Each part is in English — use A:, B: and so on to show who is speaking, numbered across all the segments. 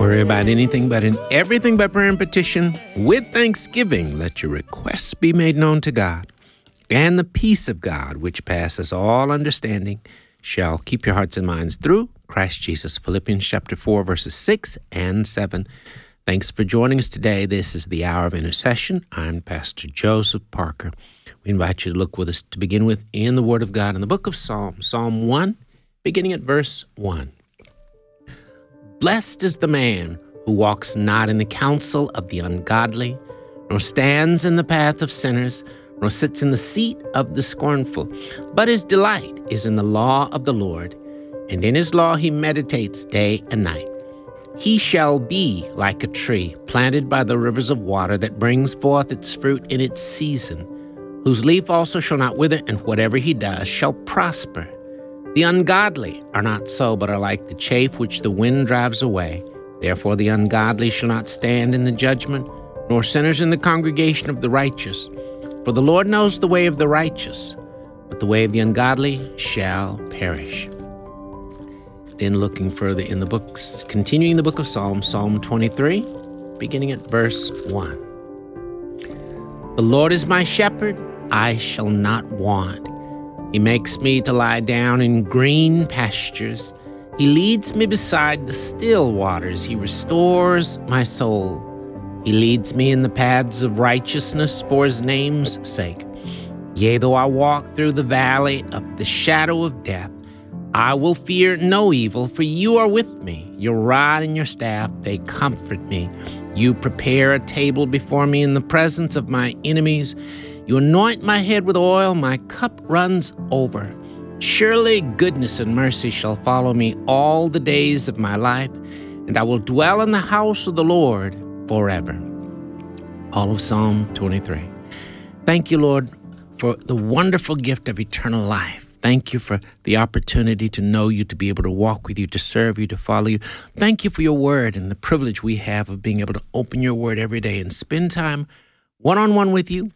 A: worry about anything, but in everything by prayer and petition, with thanksgiving, let your requests be made known to God. And the peace of God, which passes all understanding, shall keep your hearts and minds through Christ Jesus. Philippians chapter 4, verses 6 and 7. Thanks for joining us today. This is the Hour of Intercession. I'm Pastor Joseph Parker. We invite you to look with us to begin with in the Word of God in the book of Psalms, Psalm 1, beginning at verse 1. Blessed is the man who walks not in the counsel of the ungodly, nor stands in the path of sinners, nor sits in the seat of the scornful. But his delight is in the law of the Lord, and in his law he meditates day and night. He shall be like a tree planted by the rivers of water that brings forth its fruit in its season, whose leaf also shall not wither, and whatever he does shall prosper. The ungodly are not so, but are like the chaff which the wind drives away. Therefore the ungodly shall not stand in the judgment, nor sinners in the congregation of the righteous. For the Lord knows the way of the righteous, but the way of the ungodly shall perish. Then looking further in the books, continuing the book of Psalms, Psalm 23, beginning at verse 1. The Lord is my shepherd, I shall not want. He makes me to lie down in green pastures. He leads me beside the still waters. He restores my soul. He leads me in the paths of righteousness for his name's sake. Yea, though I walk through the valley of the shadow of death, I will fear no evil, for you are with me. Your rod and your staff, they comfort me. You prepare a table before me in the presence of my enemies. You anoint my head with oil, my cup runs over. Surely goodness and mercy shall follow me all the days of my life, and I will dwell in the house of the Lord forever. All of Psalm 23. Thank you, Lord, for the wonderful gift of eternal life. Thank you for the opportunity to know you, to be able to walk with you, to serve you, to follow you. Thank you for your word and the privilege we have of being able to open your word every day and spend time one-on-one with you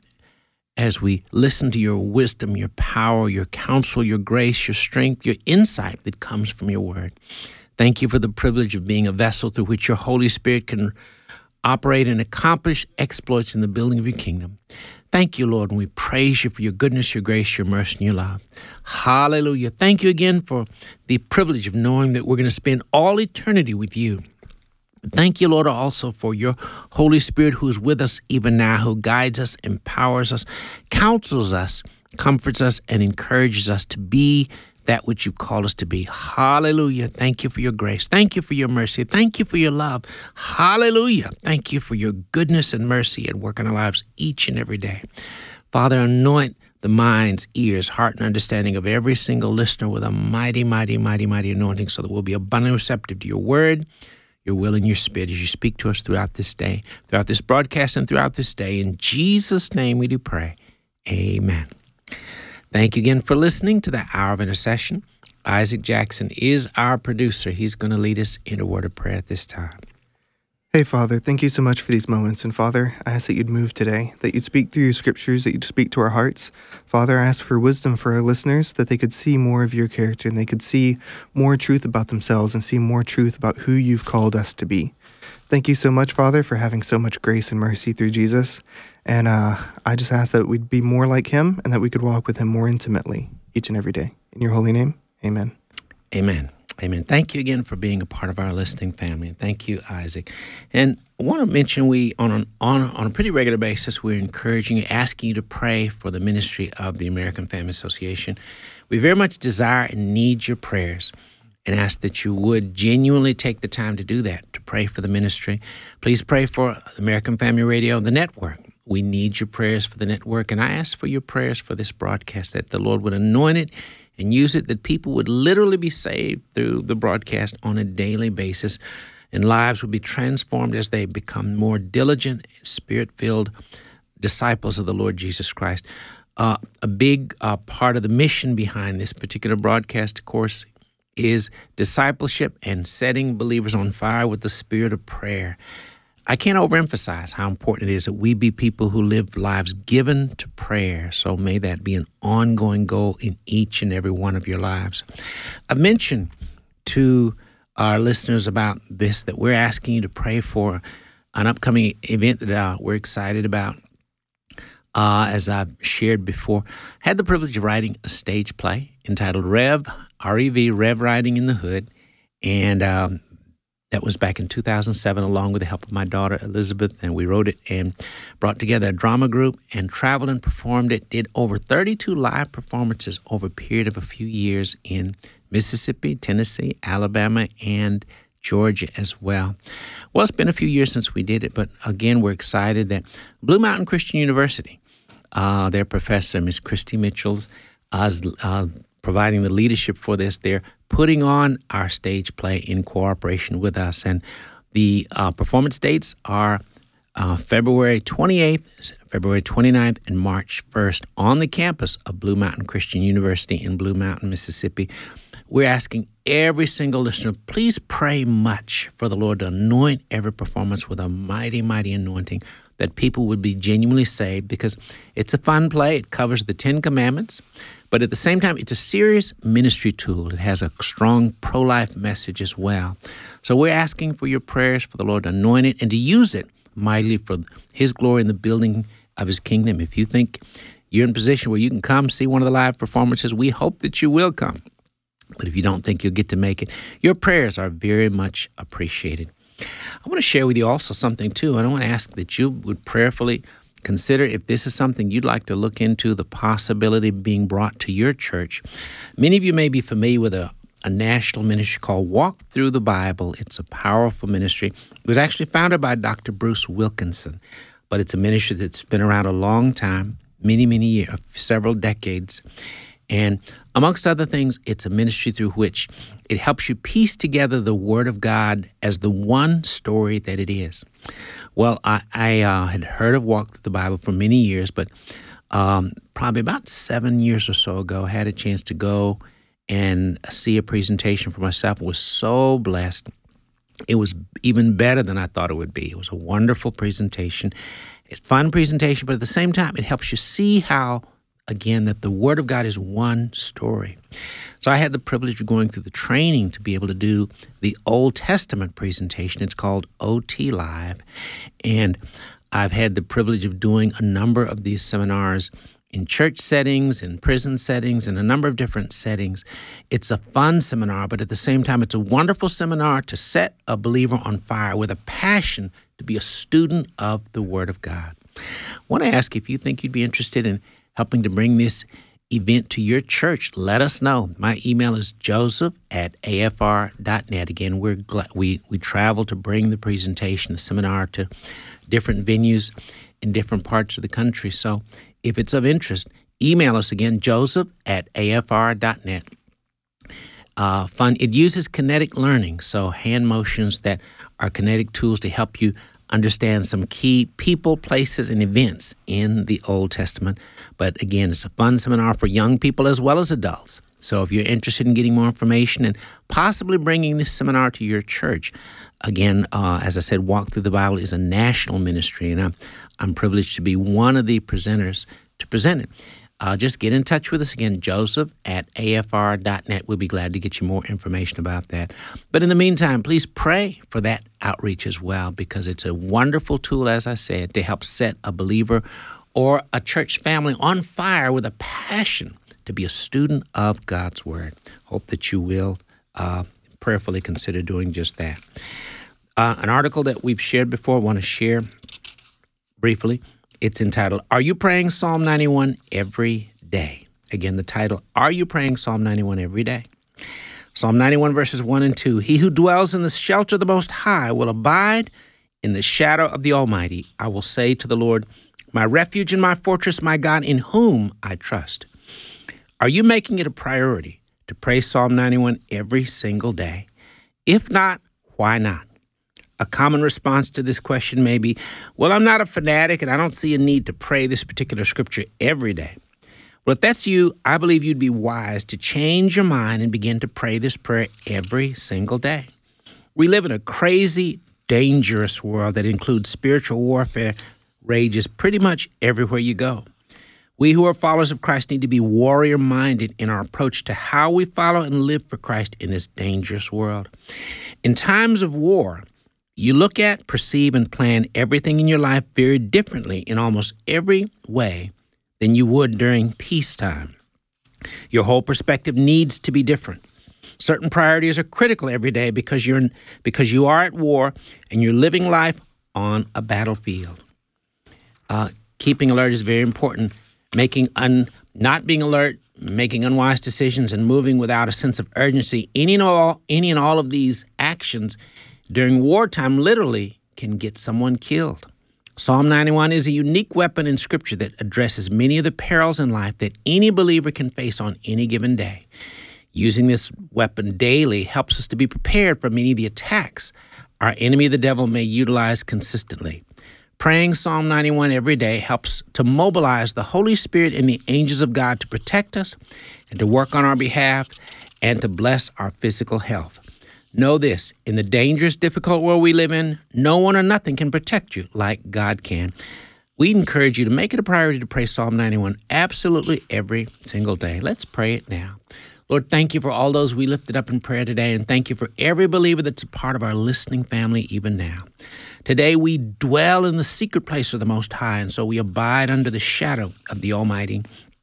A: as we listen to your wisdom, your power, your counsel, your grace, your strength, your insight that comes from your word. Thank you for the privilege of being a vessel through which your Holy Spirit can operate and accomplish exploits in the building of your kingdom. Thank you, Lord, and we praise you for your goodness, your grace, your mercy, and your love. Hallelujah. Thank you again for the privilege of knowing that we're going to spend all eternity with you. Thank you, Lord, also for your Holy Spirit who is with us even now, who guides us, empowers us, counsels us, comforts us, and encourages us to be that which you call us to be. Hallelujah. Thank you for your grace. Thank you for your mercy. Thank you for your love. Hallelujah. Thank you for your goodness and mercy at work in our lives each and every day. Father, anoint the minds, ears, heart, and understanding of every single listener with a mighty, mighty, mighty, mighty anointing so that we'll be abundantly receptive to your word, your will, and your spirit as you speak to us throughout this day, throughout this broadcast, and throughout this day. In Jesus' name we do pray. Amen. Thank you again for listening to the Hour of Intercession. Isaac Jackson is our producer. He's going to lead us in a word of prayer at this time.
B: Hey, Father, thank you so much for these moments. And Father, I ask that you'd move today, that you'd speak through your scriptures, that you'd speak to our hearts. Father, I ask for wisdom for our listeners, that they could see more of your character and they could see more truth about themselves and see more truth about who you've called us to be. Thank you so much, Father, for having so much grace and mercy through Jesus. And I just ask that we'd be more like him and that we could walk with him more intimately each and every day. In your holy name, amen.
A: Amen. Amen. Thank you again for being a part of our listening family. And thank you, Isaac. And I want to mention we, on a pretty regular basis, we're encouraging you, asking you to pray for the ministry of the American Family Association. We very much desire and need your prayers and ask that you would genuinely take the time to do that, to pray for the ministry. Please pray for American Family Radio, the network. We need your prayers for the network, and I ask for your prayers for this broadcast, that the Lord would anoint it and use it, that people would literally be saved through the broadcast on a daily basis, and lives would be transformed as they become more diligent, spirit-filled disciples of the Lord Jesus Christ. A big part of the mission behind this particular broadcast, of course, is discipleship and setting believers on fire with the spirit of prayer. I can't overemphasize how important it is that we be people who live lives given to prayer. So may that be an ongoing goal in each and every one of your lives. I mentioned to our listeners about this, that we're asking you to pray for an upcoming event that we're excited about. As I've shared before, had the privilege of writing a stage play entitled Rev, R-E-V, Rev Riding in the Hood. And that was back in 2007, along with the help of my daughter, Elizabeth. And we wrote it and brought together a drama group and traveled and performed it. Did over 32 live performances over a period of a few years in Mississippi, Tennessee, Alabama, and Georgia as well. Well, it's been a few years since we did it, but again, we're excited that Blue Mountain Christian University, their professor, Miss Christy Mitchells, is providing the leadership for this. They're putting on our stage play in cooperation with us. And the performance dates are February 28th, February 29th, and March 1st on the campus of Blue Mountain Christian University in Blue Mountain, Mississippi. We're asking every single listener, please pray much for the Lord to anoint every performance with a mighty, mighty anointing, that people would be genuinely saved, because it's a fun play. It covers the 10 Commandments, but at the same time, it's a serious ministry tool. It has a strong pro-life message as well. So we're asking for your prayers for the Lord to anoint it and to use it mightily for His glory in the building of His kingdom. If you think you're in a position where you can come see one of the live performances, we hope that you will come. But if you don't think you'll get to make it, your prayers are very much appreciated. I want to share with you also something, too. And I want to ask that you would prayerfully consider if this is something you'd like to look into, the possibility of being brought to your church. Many of you may be familiar with a national ministry called Walk Through the Bible. It's a powerful ministry. It was actually founded by Dr. Bruce Wilkinson, but it's a ministry that's been around a long time, many, many years, several decades. And amongst other things, it's a ministry through which it helps you piece together the Word of God as the one story that it is. Well, I had heard of Walk Through the Bible for many years, but probably about 7 years or so ago, I had a chance to go and see a presentation for myself. I was so blessed. It was even better than I thought it would be. It was a wonderful presentation. It's a fun presentation, but at the same time, it helps you see how, again, that the Word of God is one story. So I had the privilege of going through the training to be able to do the Old Testament presentation. It's called OT Live. And I've had the privilege of doing a number of these seminars in church settings, in prison settings, in a number of different settings. It's a fun seminar, but at the same time, it's a wonderful seminar to set a believer on fire with a passion to be a student of the Word of God. I want to ask if you think you'd be interested in helping to bring this event to your church. Let us know. My email is joseph@afr.net. Again, we travel to bring the presentation, the seminar, to different venues in different parts of the country. So if it's of interest, email us again, joseph@afr.net. Fun. It uses kinetic learning, so hand motions that are kinetic tools to help you understand some key people, places, and events in the Old Testament. But again, it's a fun seminar for young people as well as adults. So if you're interested in getting more information and possibly bringing this seminar to your church, again, as I said, Walk Through the Bible is a national ministry, and I'm privileged to be one of the presenters to present it. Just get in touch with us again, joseph@afr.net. We'll be glad to get you more information about that. But in the meantime, please pray for that outreach as well, because it's a wonderful tool, as I said, to help set a believer or a church family on fire with a passion to be a student of God's Word. Hope that you will prayerfully consider doing just that. An article that we've shared before, I want to share briefly. It's entitled, Are You Praying Psalm 91 Every Day? Again, the title, Are You Praying Psalm 91 Every Day? Psalm 91 verses 1 and 2. He who dwells in the shelter of the Most High will abide in the shadow of the Almighty. I will say to the Lord, my refuge and my fortress, my God, in whom I trust. Are you making it a priority to pray Psalm 91 every single day? If not, why not? A common response to this question may be, well, I'm not a fanatic and I don't see a need to pray this particular scripture every day. Well, if that's you, I believe you'd be wise to change your mind and begin to pray this prayer every single day. We live in a crazy, dangerous world that includes spiritual warfare rages pretty much everywhere you go. We who are followers of Christ need to be warrior-minded in our approach to how we follow and live for Christ in this dangerous world. In times of war, you look at, perceive, and plan everything in your life very differently in almost every way than you would during peacetime. Your whole perspective needs to be different. Certain priorities are critical every day because you are at war and you're living life on a battlefield. Keeping alert is very important. Not being alert, making unwise decisions, and moving without a sense of urgency. Any and all of these actions during wartime literally can get someone killed. Psalm 91 is a unique weapon in Scripture that addresses many of the perils in life that any believer can face on any given day. Using this weapon daily helps us to be prepared for many of the attacks our enemy, the devil, may utilize consistently. Praying Psalm 91 every day helps to mobilize the Holy Spirit and the angels of God to protect us and to work on our behalf and to bless our physical health. Know this, in the dangerous, difficult world we live in, no one or nothing can protect you like God can. We encourage you to make it a priority to pray Psalm 91 absolutely every single day. Let's pray it now. Lord, thank you for all those we lifted up in prayer today, and thank you for every believer that's a part of our listening family even now. Today we dwell in the secret place of the Most High, and so we abide under the shadow of the Almighty.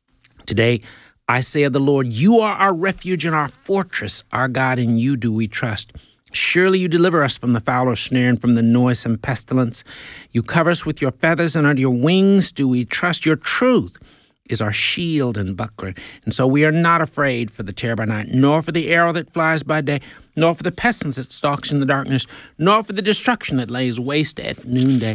A: Today I say of the Lord, you are our refuge and our fortress, our God, in you do we trust. Surely you deliver us from the foul snare and from the noisome pestilence. You cover us with your feathers, and under your wings do we trust. Your truth is our shield and buckler. And so we are not afraid for the terror by night, nor for the arrow that flies by day, nor for the pestilence that stalks in the darkness, nor for the destruction that lays waste at noonday.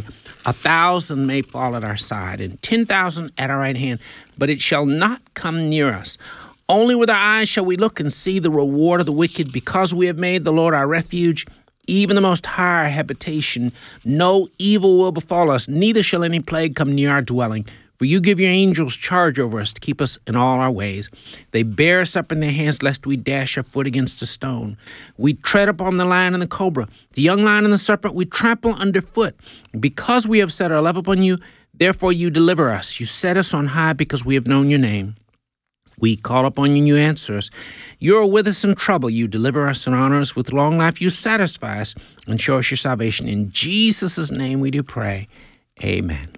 A: 1,000 may fall at our side, and 10,000 at our right hand, but it shall not come near us. Only with our eyes shall we look and see the reward of the wicked, because we have made the Lord our refuge, even the Most High our habitation. No evil will befall us, neither shall any plague come near our dwelling. For you give your angels charge over us to keep us in all our ways. They bear us up in their hands, lest we dash our foot against a stone. We tread upon the lion and the cobra, the young lion and the serpent we trample underfoot. Because we have set our love upon you, therefore you deliver us. You set us on high because we have known your name. We call upon you and you answer us. You are with us in trouble. You deliver us and honor us with long life. You satisfy us and show us your salvation. In Jesus' name we do pray. Amen.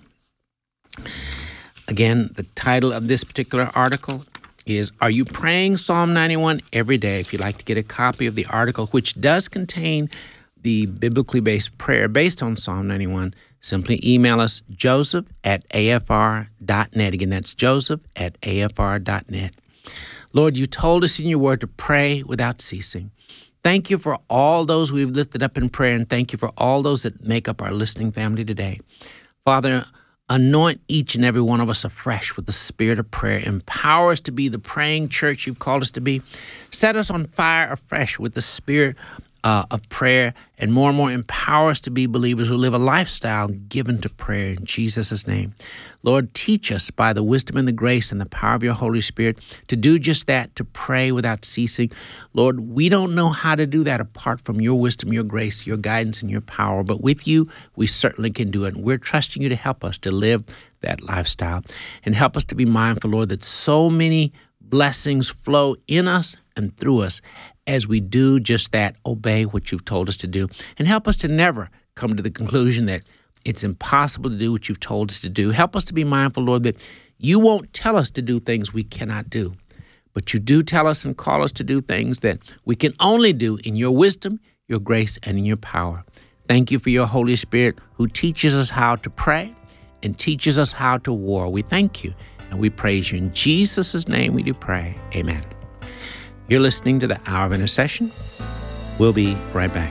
A: Again, the title of this particular article is, Are You Praying Psalm 91 Every Day? If you'd like to get a copy of the article, which does contain the biblically based prayer based on Psalm 91, simply email us, joseph@afr.net. Again, that's joseph@afr.net. Lord, you told us in your word to pray without ceasing. Thank you for all those we've lifted up in prayer, and thank you for all those that make up our listening family today. Father, anoint each and every one of us afresh with the spirit of prayer. Empower us to be the praying church you've called us to be. Set us on fire afresh with the spirit of prayer, and more empower us to be believers who live a lifestyle given to prayer in Jesus' name. Lord, teach us by the wisdom and the grace and the power of your Holy Spirit to do just that, to pray without ceasing. Lord, we don't know how to do that apart from your wisdom, your grace, your guidance, and your power, but with you, we certainly can do it. And we're trusting you to help us to live that lifestyle and help us to be mindful, Lord, that so many blessings flow in us and through us as we do just that, obey what you've told us to do, and help us to never come to the conclusion that it's impossible to do what you've told us to do. Help us to be mindful, Lord, that you won't tell us to do things we cannot do, but you do tell us and call us to do things that we can only do in your wisdom, your grace, and in your power. Thank you for your Holy Spirit who teaches us how to pray and teaches us how to war. We thank you and we praise you. In Jesus' name we do pray. Amen. You're listening to the Hour of Intercession. We'll be right back.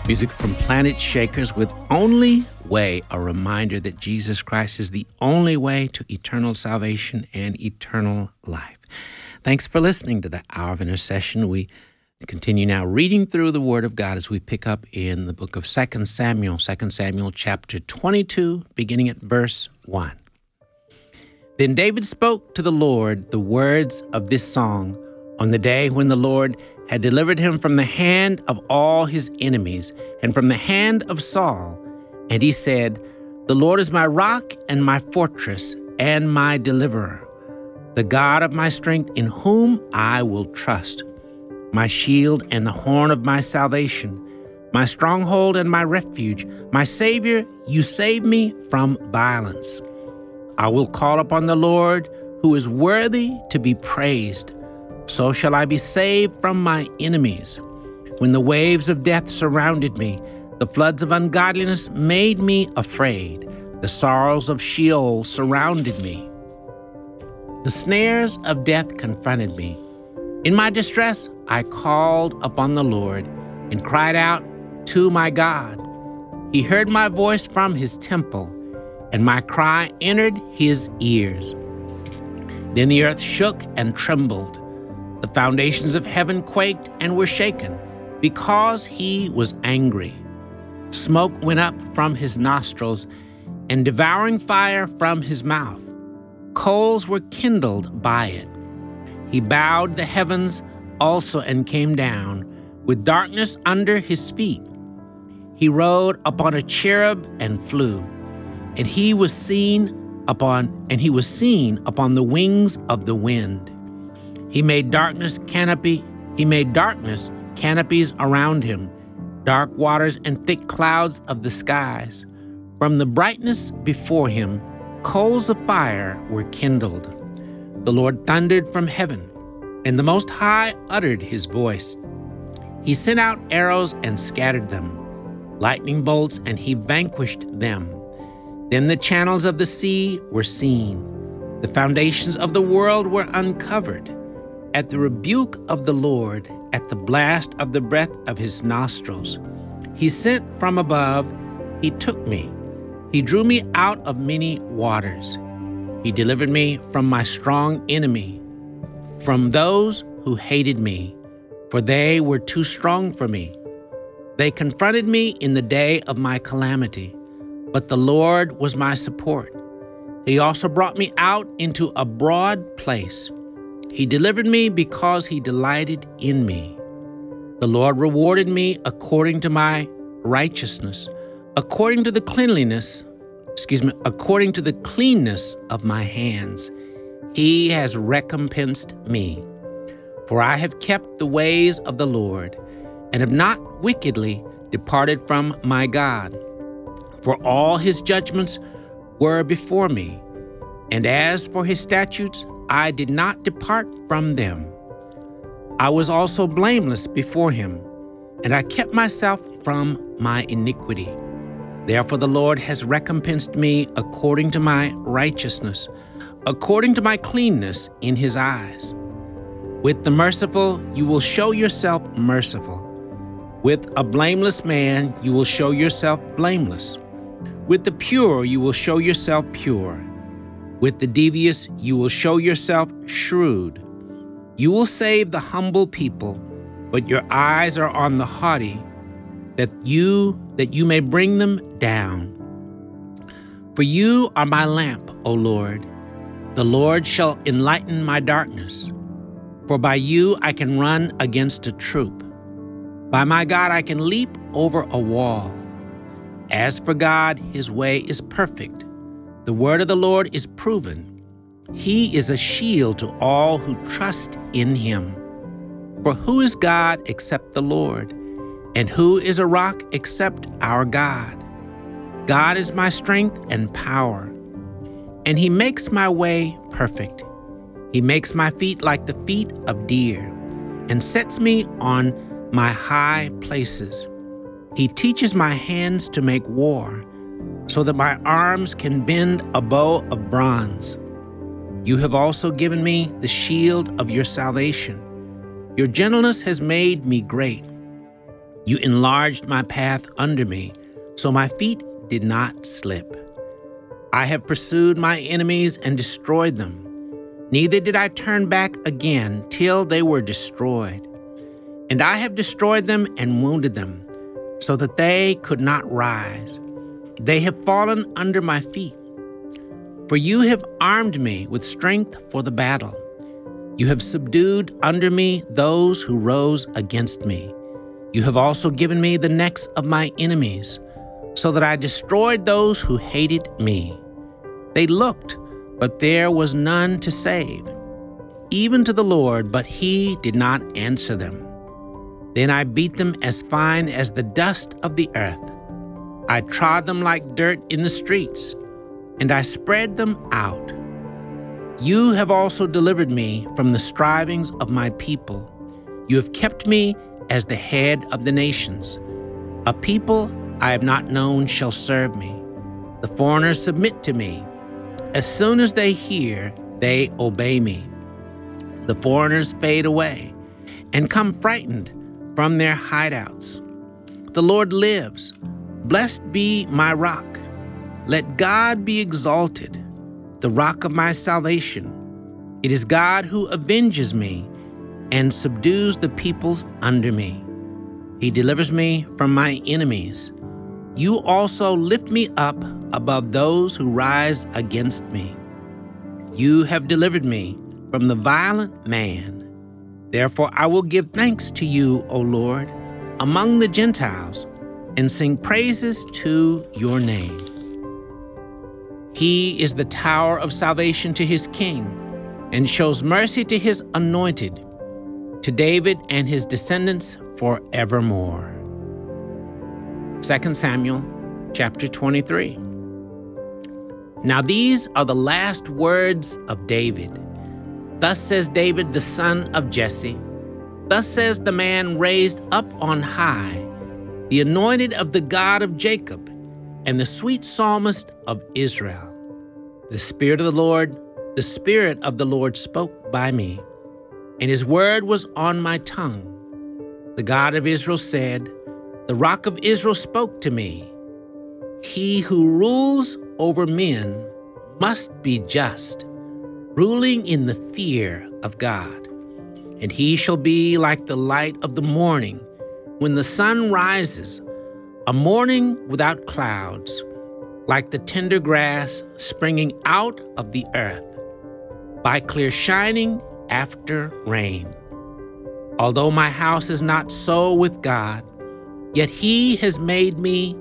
A: Music from Planet Shakers with Only Way, a reminder that Jesus Christ is the only way to eternal salvation and eternal life. Thanks for listening to the Hour of Intercession. We continue now reading through the Word of God as we pick up in the book of 2 Samuel chapter 22, beginning at verse 1. Then David spoke to the Lord the words of this song on the day when the Lord had delivered him from the hand of all his enemies and from the hand of Saul. And he said, "The Lord is my rock and my fortress and my deliverer, the God of my strength in whom I will trust, my shield and the horn of my salvation, my stronghold and my refuge, my Savior, you save me from violence. I will call upon the Lord, who is worthy to be praised. So shall I be saved from my enemies. When the waves of death surrounded me, the floods of ungodliness made me afraid. The sorrows of Sheol surrounded me. The snares of death confronted me. In my distress, I called upon the Lord and cried out to my God. He heard my voice from his temple, and my cry entered his ears. Then the earth shook and trembled. The foundations of heaven quaked and were shaken because he was angry. Smoke went up from his nostrils and devouring fire from his mouth. Coals were kindled by it. He bowed the heavens also and came down with darkness under his feet. He rode upon a cherub and flew, and he was seen upon the wings of the wind. He made darkness canopies around him, dark waters and thick clouds of the skies. From the brightness before him, coals of fire were kindled. The Lord thundered from heaven, and the Most High uttered his voice. He sent out arrows and scattered them, lightning bolts, and he vanquished them. Then the channels of the sea were seen. The foundations of the world were uncovered. At the rebuke of the Lord, at the blast of the breath of his nostrils, he sent from above, he took me. He drew me out of many waters. He delivered me from my strong enemy, from those who hated me, for they were too strong for me. They confronted me in the day of my calamity, but the Lord was my support. He also brought me out into a broad place. He delivered me because he delighted in me. The Lord rewarded me according to my righteousness, according to the cleanness of my hands. He has recompensed me. For I have kept the ways of the Lord, and have not wickedly departed from my God. For all his judgments were before me, and as for his statutes, I did not depart from them. I was also blameless before him, and I kept myself from my iniquity. Therefore the Lord has recompensed me according to my righteousness, according to my cleanness in his eyes. With the merciful you will show yourself merciful. With a blameless man you will show yourself blameless. With the pure you will show yourself pure. With the devious you will show yourself shrewd. You will save the humble people, but your eyes are on the haughty, that you may bring them down. For you are my lamp, O Lord. The Lord shall enlighten my darkness. For by you I can run against a troop. By my God I can leap over a wall. As for God, his way is perfect. The word of the Lord is proven. He is a shield to all who trust in him. For who is God except the Lord? And who is a rock except our God? God is my strength and power, and he makes my way perfect. He makes my feet like the feet of deer, and sets me on my high places. He teaches my hands to make war, so that my arms can bend a bow of bronze. You have also given me the shield of your salvation. Your gentleness has made me great. You enlarged my path under me, so my feet did not slip. I have pursued my enemies and destroyed them. Neither did I turn back again till they were destroyed. And I have destroyed them and wounded them, so that they could not rise. They have fallen under my feet. For you have armed me with strength for the battle. You have subdued under me those who rose against me. You have also given me the necks of my enemies, so that I destroyed those who hated me. They looked, but there was none to save, even to the Lord, but he did not answer them. Then I beat them as fine as the dust of the earth. I trod them like dirt in the streets, and I spread them out. You have also delivered me from the strivings of my people. You have kept me as the head of the nations. A people I have not known shall serve me. The foreigners submit to me. As soon as they hear, they obey me. The foreigners fade away and come frightened from their hideouts. The Lord lives. Blessed be my rock. Let God be exalted, the rock of my salvation. It is God who avenges me and subdues the peoples under me. He delivers me from my enemies. You also lift me up above those who rise against me. You have delivered me from the violent man. Therefore I will give thanks to you, O Lord, among the Gentiles, and sing praises to your name. He is the tower of salvation to his king, and shows mercy to his anointed, to David and his descendants forevermore. 2 Samuel chapter 23. Now these are the last words of David. Thus says David, the son of Jesse. Thus says the man raised up on high, the anointed of the God of Jacob, and the sweet psalmist of Israel. The Spirit of the Lord spoke by me, and his word was on my tongue. The God of Israel said, the Rock of Israel spoke to me. He who rules over men must be just, ruling in the fear of God. And he shall be like the light of the morning, when the sun rises, a morning without clouds, like the tender grass springing out of the earth, by clear shining after rain. Although my house is not so with God, yet he has made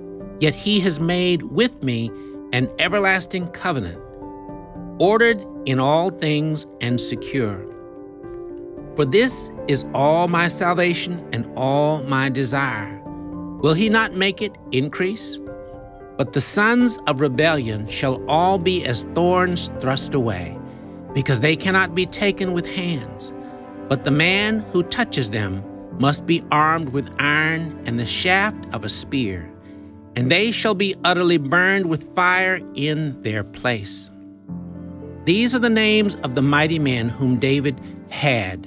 A: with me an everlasting covenant, ordered in all things and secure. For this is all my salvation and all my desire. Will he not make it increase? But the sons of rebellion shall all be as thorns thrust away, because they cannot be taken with hands. But the man who touches them must be armed with iron and the shaft of a spear, and they shall be utterly burned with fire in their place. These are the names of the mighty men whom David had: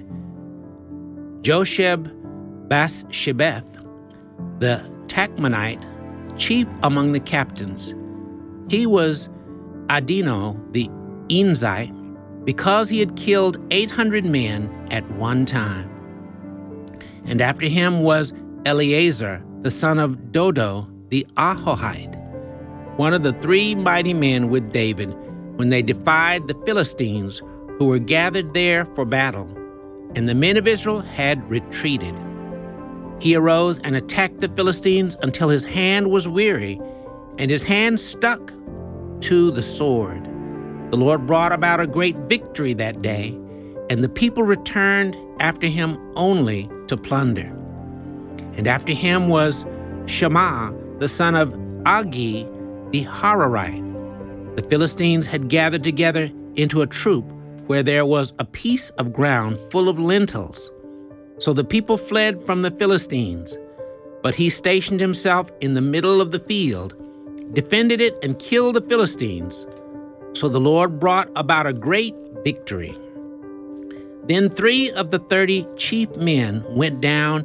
A: Josheb-Basshebeth, the Tachmonite, chief among the captains. He was Adino the Enzite, because he had killed 800 men at one time. And after him was Eleazar, the son of Dodo the Ahohite, one of the three mighty men with David when they defied the Philistines who were gathered there for battle, and the men of Israel had retreated. He arose and attacked the Philistines until his hand was weary, and his hand stuck to the sword. The Lord brought about a great victory that day, and the people returned after him only to plunder. And after him was Shammah, the son of Agi the Hararite. The Philistines had gathered together into a troop where there was a piece of ground full of lentils. So the people fled from the Philistines, but he stationed himself in the middle of the field, defended it, and killed the Philistines. So the Lord brought about a great victory. Then 3 of the 30 chief men went down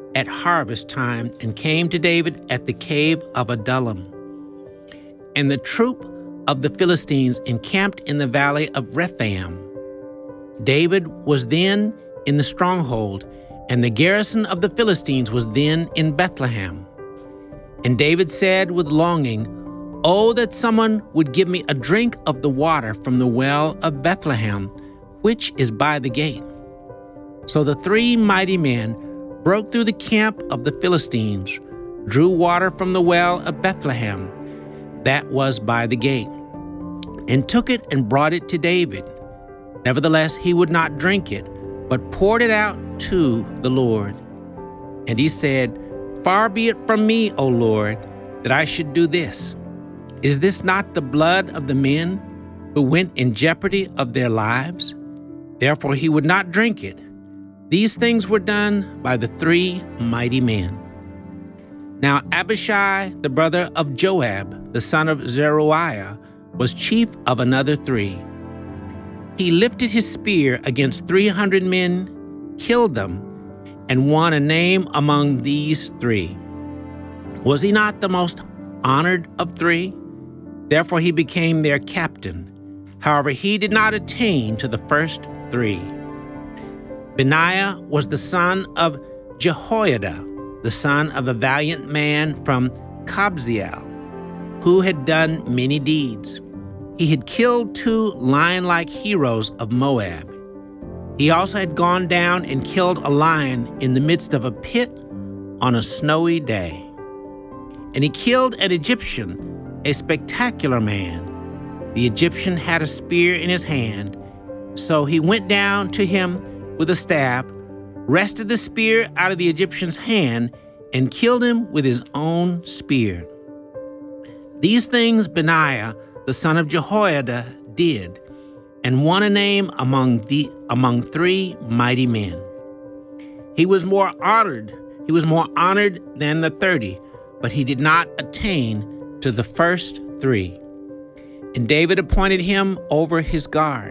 A: at harvest time and came to David at the cave of Adullam. And the troop of the Philistines encamped in the valley of Rephaim. David was then in the stronghold, and the garrison of the Philistines was then in Bethlehem. And David said with longing, "Oh, that someone would give me a drink of the water from the well of Bethlehem, which is by the gate." So the three mighty men broke through the camp of the Philistines, drew water from the well of Bethlehem, that was by the gate, and took it and brought it to David. Nevertheless, he would not drink it, but poured it out to the Lord. And he said, "Far be it from me, O Lord, that I should do this. Is this not the blood of the men who went in jeopardy of their lives?" Therefore he would not drink it. These things were done by the three mighty men. Now Abishai, the brother of Joab, the son of Zeruiah, was chief of another three. He lifted his spear against 300 men, killed them, and won a name among these three. Was he not the most honored of three? Therefore he became their captain. However, he did not attain to the first three. Benaiah was the son of Jehoiada, the son of a valiant man from Kabzeel, who had done many deeds. He had killed 2 lion-like heroes of Moab. He also had gone down and killed a lion in the midst of a pit on a snowy day. And he killed an Egyptian, a spectacular man. The Egyptian had a spear in his hand, so he went down to him with a staff, wrested the spear out of the Egyptian's hand, and killed him with his own spear. These things Benaiah, the son of Jehoiada, did, and won a name among 3 mighty men. He was more honored than the 30, but he did not attain to the first 3. And David appointed him over his guard.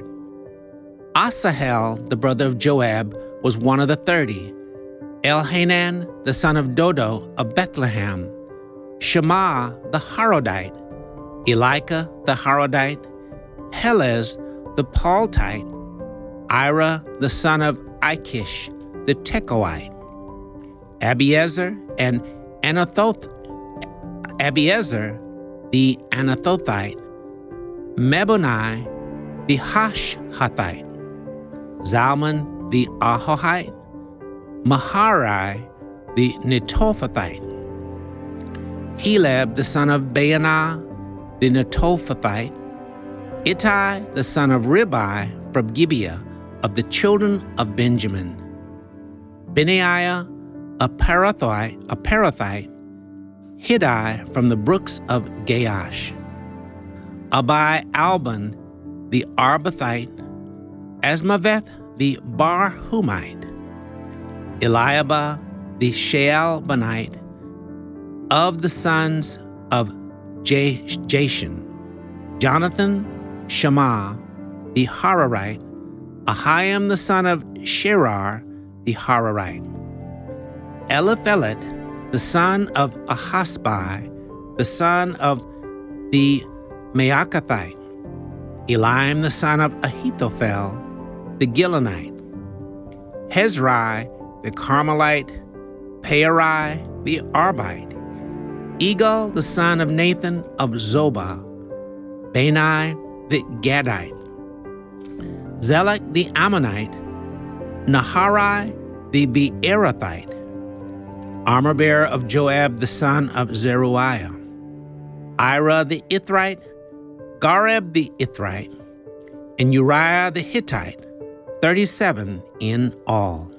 A: Asahel, the brother of Joab, was one of the 30. Elhanan, the son of Dodo of Bethlehem. Shammah, the Harodite. Elika, the Harodite. Helez, the Paltite. Ira, the son of Ikish, the Tekoite. Abiezer, the Anathothite. Mebonai, the Hashhathite. Zalman, the Ahohite. Maharai, the Netophathite. Heleb, the son of Baanah, the Netophathite. Ittai, the son of Ribai, from Gibeah, of the children of Benjamin. Benaiah, a Parathite. Hiddai, from the brooks of Gaash. Abi Alban, the Arbathite. Asmaveth, the Barhumite. Eliabah, the Shaalbanite, of the sons of Jashan. Jonathan, Shammah, the Hararite. Ahiam, the son of Sherar, the Hararite. Eliphelet, the son of Ahasbai, the son of the Maacathite. Eliam, the son of Ahithophel, the Gilonite. Hezrai, the Carmelite. Pearai, the Arbite. Egal, the son of Nathan of Zobah. Bani, the Gadite. Zelek, the Ammonite. Naharai, the Beerothite. Armor-bearer of Joab, the son of Zeruiah. Ira, the Ithrite. Gareb, the Ithrite. And Uriah, the Hittite. 37 in all.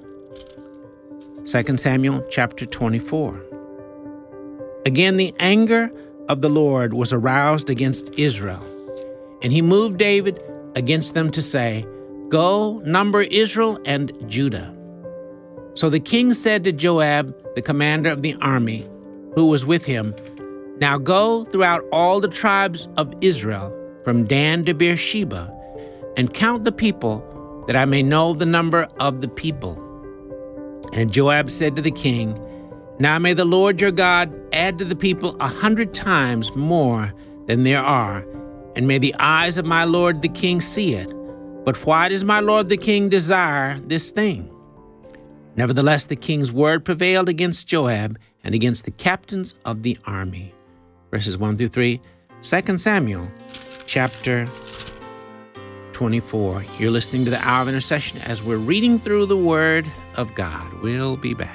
A: 2 Samuel chapter 24. Again, the anger of the Lord was aroused against Israel, and he moved David against them to say, "Go, number Israel and Judah." So the king said to Joab, the commander of the army, who was with him, "Now go throughout all the tribes of Israel, from Dan to Beersheba, and count the people, that I may know the number of the people." And Joab said to the king, Now may the Lord your God add to the people 100 times more than there are, and may the eyes of my lord the king see it. But why does my lord the king desire this thing?" Nevertheless, the king's word prevailed against Joab and against the captains of the army. Verses 1 through 3, 2 Samuel chapter 24. You're listening to the Hour of Intercession as we're reading through the Word of God. We'll be back.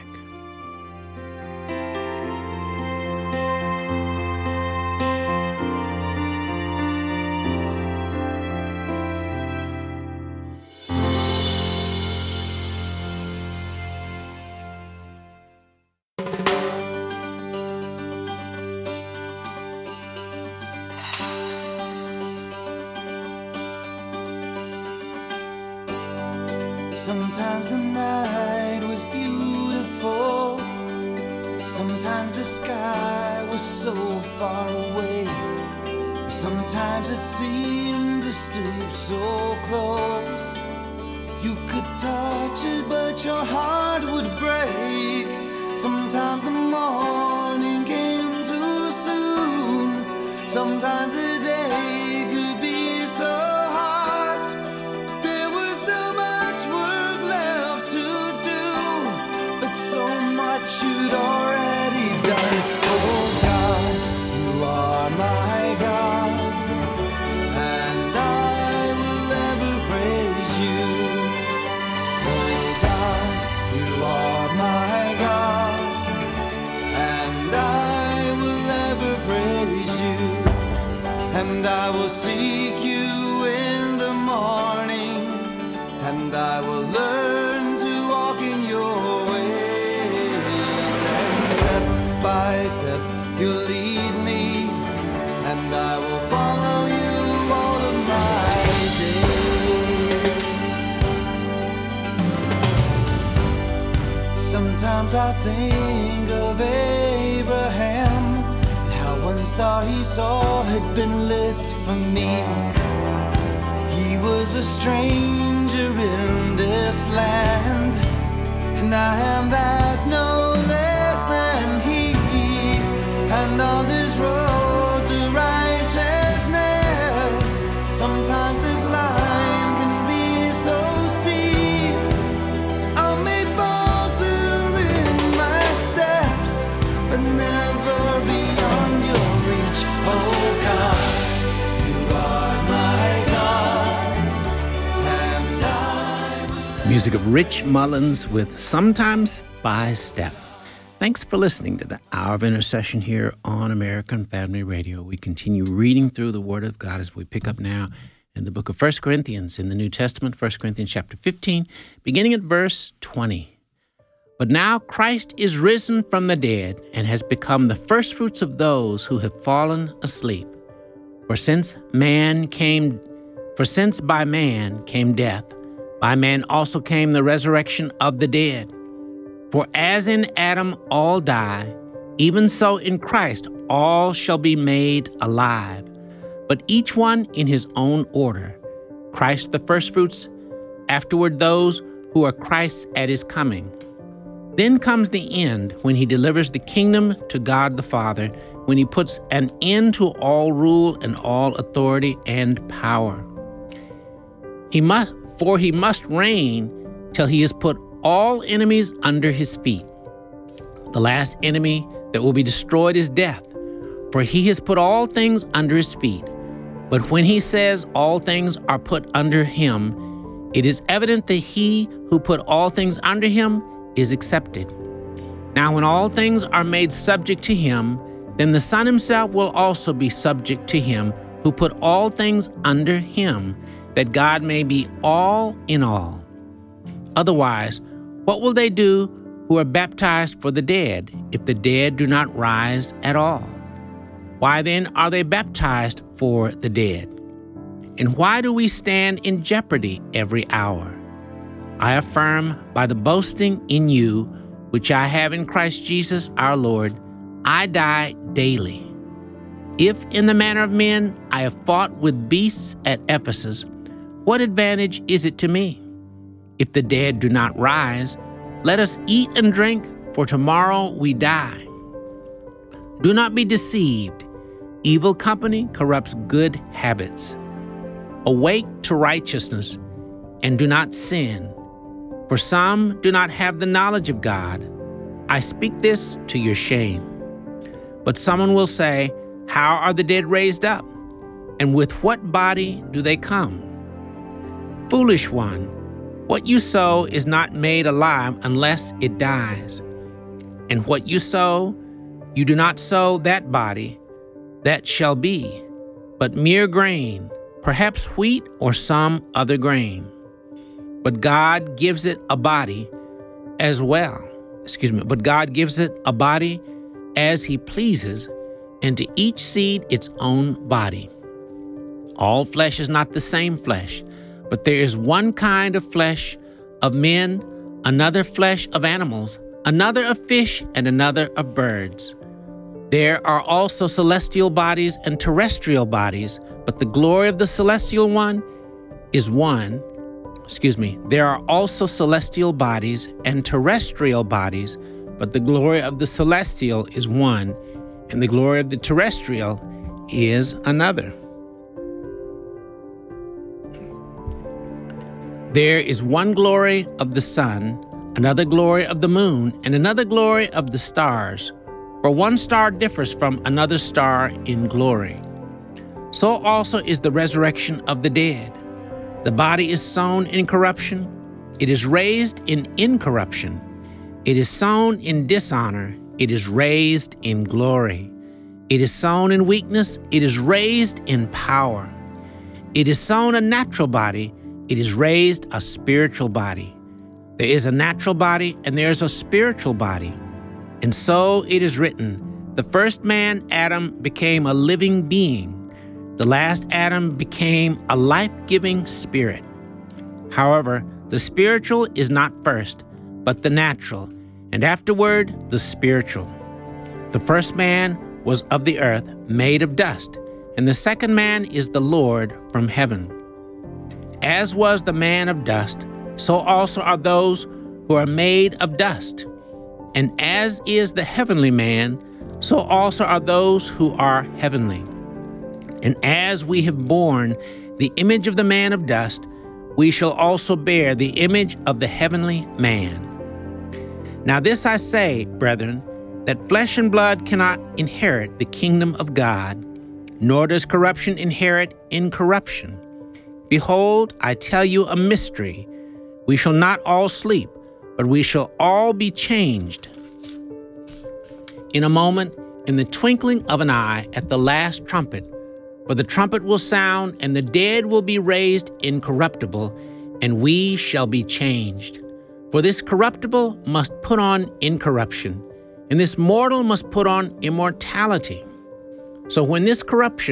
C: Sometimes the night was beautiful. Sometimes the sky was so far away. Sometimes it seemed to stoop so close. You could touch it, but your heart would break. Sometimes the morning came too soon. Sometimes the day could be so hot. There was so much work left to do, but so much you'd already done. Oh God, you are my God, and I will ever praise you. Oh God, you are my God, and I will ever praise you. And I will seek you in the morning, and I will learn to walk in your ways. And step by step you'll lead me, and I will follow you all of my days. Sometimes I think of Abraham, how one star he saw had been lit for me. He was a stranger in this land, and I am that no less than he. And on this road to righteousness, sometimes the climb can be so steep. I may falter in my steps, but never beyond your reach. Oh God, you are my God, and I will.
A: Music of Rich Mullins with Sometimes by Step. Thanks for listening to the Hour of Intercession here on American Family Radio. We continue reading through the Word of God as we pick up now in the book of 1 Corinthians in the New Testament, 1 Corinthians chapter 15, beginning at verse 20. But now Christ is risen from the dead and has become the firstfruits of those who have fallen asleep. For since by man came death, by man also came the resurrection of the dead. For as in Adam all die, even so in Christ all shall be made alive, but each one in his own order. Christ the firstfruits, afterward those who are Christ's at his coming. Then comes the end, when he delivers the kingdom to God the Father, when he puts an end to all rule and all authority and power. He must reign till he has put all enemies under his feet. The last enemy that will be destroyed is death, for he has put all things under his feet. But when he says all things are put under him, it is evident that he who put all things under him is accepted. Now when all things are made subject to him, then the Son himself will also be subject to him who put all things under him, that God may be all in all. Otherwise, what will they do who are baptized for the dead, if the dead do not rise at all? Why then are they baptized for the dead? And why do we stand in jeopardy every hour? I affirm by the boasting in you, which I have in Christ Jesus our Lord, I die daily. If in the manner of men I have fought with beasts at Ephesus, what advantage is it to me? If the dead do not rise, let us eat and drink, for tomorrow we die. Do not be deceived. Evil company corrupts good habits. Awake to righteousness and do not sin, for some do not have the knowledge of God. I speak this to your shame. But someone will say, how are the dead raised up? And with what body do they come? Foolish one, what you sow is not made alive unless it dies. And what you sow, you do not sow that body that shall be, but mere grain, perhaps wheat or some other grain. But God gives it a body as well. But God gives it a body as he pleases, and to each seed its own body. All flesh is not the same flesh, but there is one kind of flesh of men, another flesh of animals, another of fish, and another of birds. There are also celestial bodies and terrestrial bodies, but the glory of the celestial one is one. There are also celestial bodies and terrestrial bodies, but the glory of the celestial is one, and the glory of the terrestrial is another. There is one glory of the sun, another glory of the moon, and another glory of the stars. For one star differs from another star in glory. So also is the resurrection of the dead. The body is sown in corruption, it is raised in incorruption. It is sown in dishonor, it is raised in glory. It is sown in weakness, it is raised in power. It is sown a natural body, it is raised a spiritual body. There is a natural body and there is a spiritual body. And so it is written, the first man, Adam, became a living being. The last Adam became a life-giving spirit. However, the spiritual is not first, but the natural, and afterward the spiritual. The first man was of the earth, made of dust, and the second man is the Lord from heaven. As was the man of dust, so also are those who are made of dust. And as is the heavenly man, so also are those who are heavenly. And as we have borne the image of the man of dust, we shall also bear the image of the heavenly man. Now this I say, brethren, that flesh and blood cannot inherit the kingdom of God, nor does corruption inherit incorruption. Behold, I tell you a mystery. We shall not all sleep, but we shall all be changed. In a moment, in the twinkling of an eye, at the last trumpet. For the trumpet will sound, and the dead will be raised incorruptible, and we shall be changed. For this corruptible must put on incorruption, and this mortal must put on immortality. So when this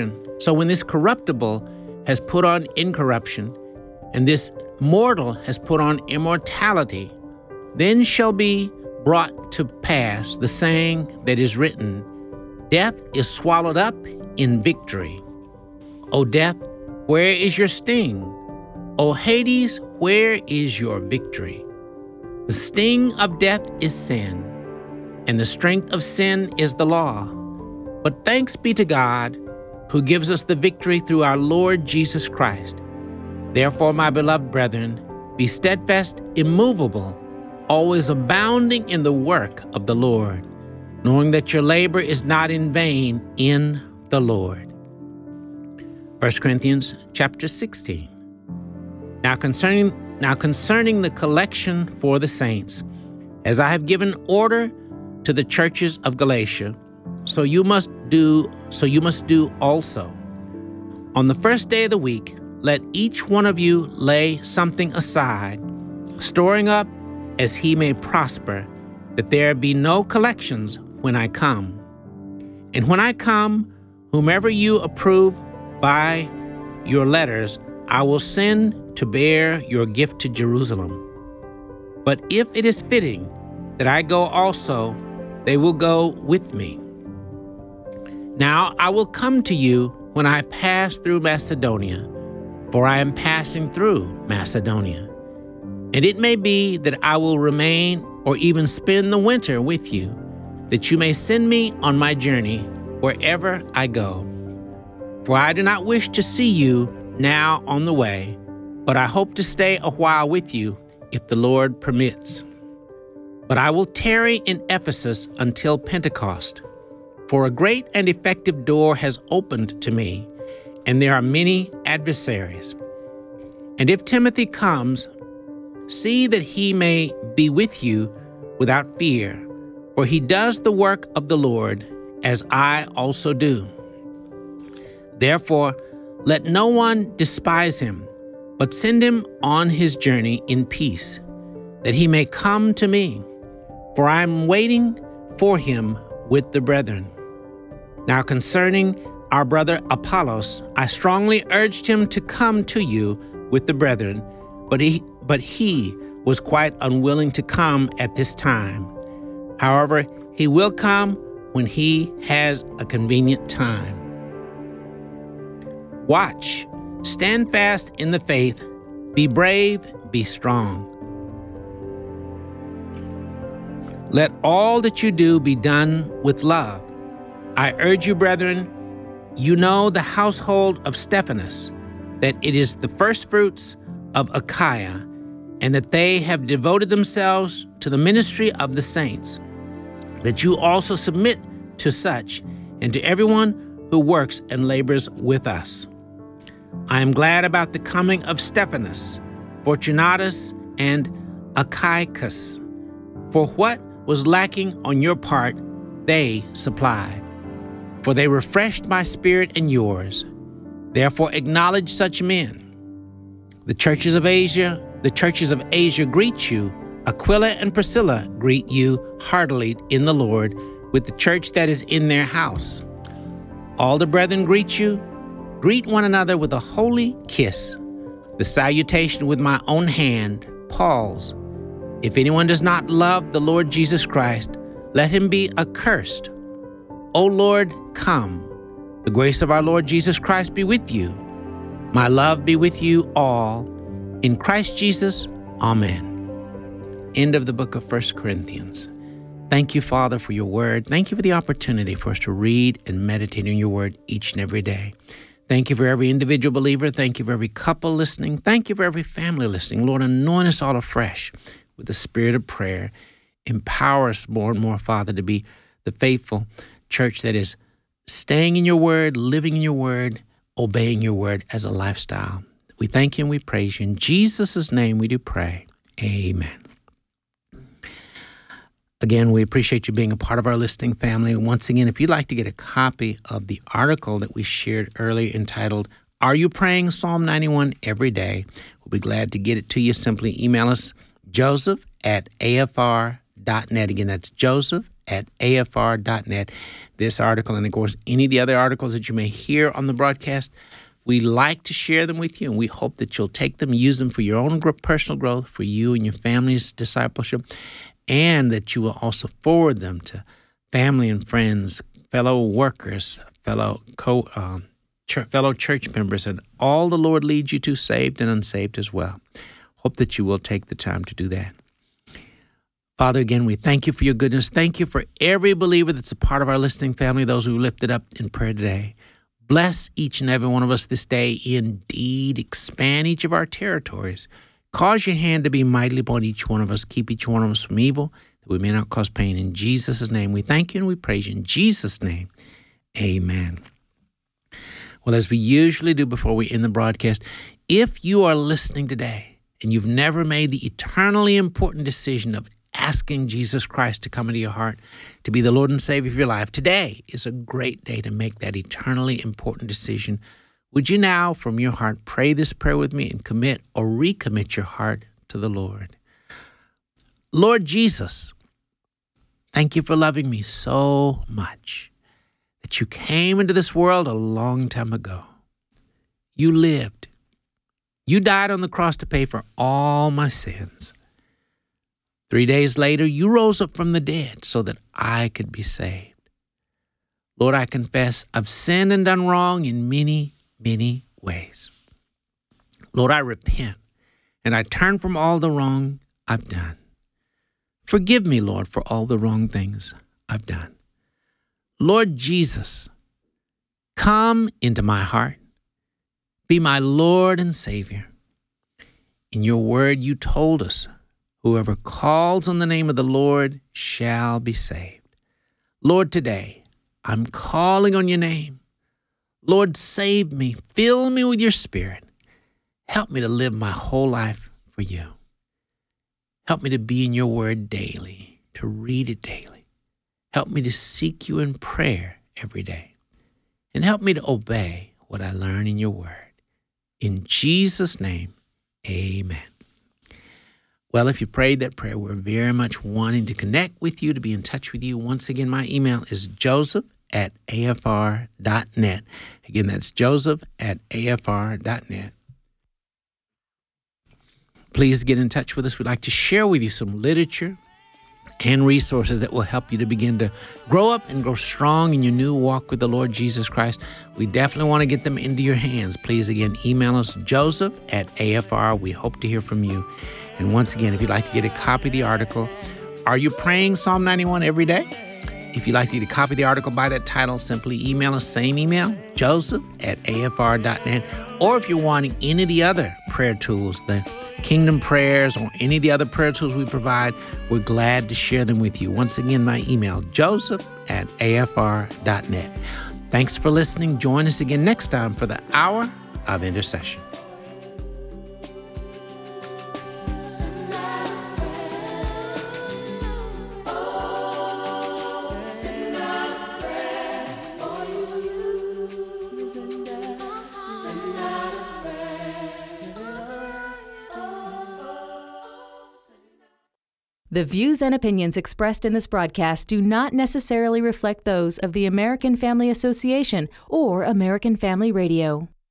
A: corruptible has put on incorruption, and this mortal has put on immortality, then shall be brought to pass the saying that is written, death is swallowed up in victory. O death, where is your sting? O Hades, where is your victory? The sting of death is sin, and the strength of sin is the law. But thanks be to God, who gives us the victory through our Lord Jesus Christ. Therefore, my beloved brethren, be steadfast, immovable, always abounding in the work of the Lord, knowing that your labor is not in vain in the Lord. 1 Corinthians chapter 16. Now concerning the collection for the saints, as I have given order to the churches of Galatia, so you must do also. On the first day of the week, let each one of you lay something aside, storing up as he may prosper, that there be no collections when I come. And when I come, whomever you approve by your letters, I will send to bear your gift to Jerusalem. But if it is fitting that I go also, they will go with me. Now I will come to you when I pass through Macedonia, for I am passing through Macedonia. And it may be that I will remain or even spend the winter with you, that you may send me on my journey wherever I go. For I do not wish to see you now on the way, but I hope to stay a while with you if the Lord permits. But I will tarry in Ephesus until Pentecost, for a great and effective door has opened to me, and there are many adversaries. And if Timothy comes, see that he may be with you without fear, for he does the work of the Lord, as I also do. Therefore, let no one despise him, but send him on his journey in peace, that he may come to me, for I am waiting for him with the brethren. Now concerning our brother Apollos, I strongly urged him to come to you with the brethren, but he was quite unwilling to come at this time. However, he will come when he has a convenient time. Watch, stand fast in the faith, be brave, be strong. Let all that you do be done with love. I urge you, brethren, you know the household of Stephanas, that it is the firstfruits of Achaia, and that they have devoted themselves to the ministry of the saints, that you also submit to such, and to everyone who works and labors with us. I am glad about the coming of Stephanas, Fortunatus, and Achaicus, for what was lacking on your part, they supplied. For they refreshed my spirit and yours. Therefore acknowledge such men. The churches of Asia greet you. Aquila and Priscilla greet you heartily in the Lord, with the church that is in their house. All the brethren greet you. Greet one another with a holy kiss. The salutation with my own hand, Paul's. If anyone does not love the Lord Jesus Christ, let him be accursed. O Lord, come. The grace of our Lord Jesus Christ be with you. My love be with you all. In Christ Jesus, amen. End of the book of 1 Corinthians. Thank you, Father, for your word. Thank you for the opportunity for us to read and meditate on your word each and every day. Thank you for every individual believer. Thank you for every couple listening. Thank you for every family listening. Lord, anoint us all afresh with the spirit of prayer. Empower us more and more, Father, to be the faithful church that is staying in your word, living in your word, obeying your word as a lifestyle. We thank you and we praise you. In Jesus' name we do pray. Amen. Again, we appreciate you being a part of our listening family. Once again, if you'd like to get a copy of the article that we shared earlier entitled, Are You Praying Psalm 91 Every Day? We'll be glad to get it to you. Simply email us, joseph@afr.net. Again, that's joseph@afr.net. This article, and of course, any of the other articles that you may hear on the broadcast, we like to share them with you, and we hope that you'll take them, use them for your own personal growth, for you and your family's discipleship, and that you will also forward them to family and friends, fellow workers, fellow church members, and all the Lord leads you to, saved and unsaved as well. Hope that you will take the time to do that. Father, again, we thank you for your goodness. Thank you for every believer that's a part of our listening family, those who lifted up in prayer today. Bless each and every one of us this day. Indeed, expand each of our territories. Cause your hand to be mightily upon each one of us. Keep each one of us from evil, that we may not cause pain. In Jesus' name, we thank you and we praise you. In Jesus' name, amen. Well, as we usually do before we end the broadcast, if you are listening today and you've never made the eternally important decision of asking Jesus Christ to come into your heart, to be the Lord and Savior of your life, today is a great day to make that eternally important decision. Would you now, from your heart, pray this prayer with me and commit or recommit your heart to the Lord? Lord Jesus, thank you for loving me so much that you came into this world a long time ago. You lived. You died on the cross to pay for all my sins. 3 days later, you rose up from the dead so that I could be saved. Lord, I confess I've sinned and done wrong in many ways. Lord, I repent and I turn from all the wrong I've done. Forgive me, Lord, for all the wrong things I've done. Lord Jesus, come into my heart. Be my Lord and Savior. In your word, you told us, whoever calls on the name of the Lord shall be saved. Lord, today, I'm calling on your name. Lord, save me. Fill me with your Spirit. Help me to live my whole life for you. Help me to be in your word daily, to read it daily. Help me to seek you in prayer every day. And help me to obey what I learn in your word. In Jesus' name, amen. Well, if you prayed that prayer, we're very much wanting to connect with you, to be in touch with you. Once again, my email is joseph@afr.net. Again, that's joseph@afr.net. Please get in touch with us. We'd like to share with you some literature and resources that will help you to begin to grow up and grow strong in your new walk with the Lord Jesus Christ. We definitely want to get them into your hands. Please, again, email us, joseph@afr. We hope to hear from you. And once again, if you'd like to get a copy of the article, Are You Praying Psalm 91 Every Day? If you'd like to get a copy of the article by that title, simply email us, same email, joseph@afr.net. Or if you're wanting any of the other prayer tools, the Kingdom Prayers, or any of the other prayer tools we provide, we're glad to share them with you. Once again, my email, joseph@afr.net. Thanks for listening. Join us again next time for the Hour of Intercession.
D: The views and opinions expressed in this broadcast do not necessarily reflect those of the American Family Association or American Family Radio.